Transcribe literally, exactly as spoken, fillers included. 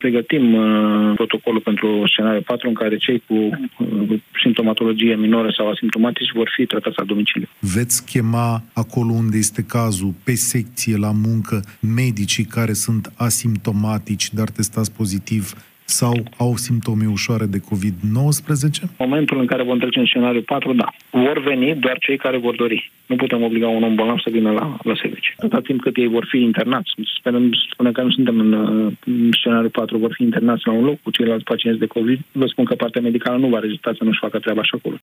pregătim uh, protocolul pentru scenariul patru, în care cei cu uh, simptomatologie minoră sau asimptomatici vor fi tratați la domiciliu. Veți chema acolo unde este cazul, pe secție, la muncă, medicii care sunt asimptomatici, dar testați pozitiv sau au simptome ușoare de covid nouăsprezece? În momentul în care vom trece în scenariul patru, da. Vor veni doar cei care vor dori. Nu putem obliga un om bolnav să vină la, la serviciu. Atâta timp cât ei vor fi internați, sperăm, spunem că nu suntem în, în scenariul patru, vor fi internați la un loc cu ceilalți pacienți de COVID, vă spun că partea medicală nu va rezista să nu-și facă treaba așa acolo.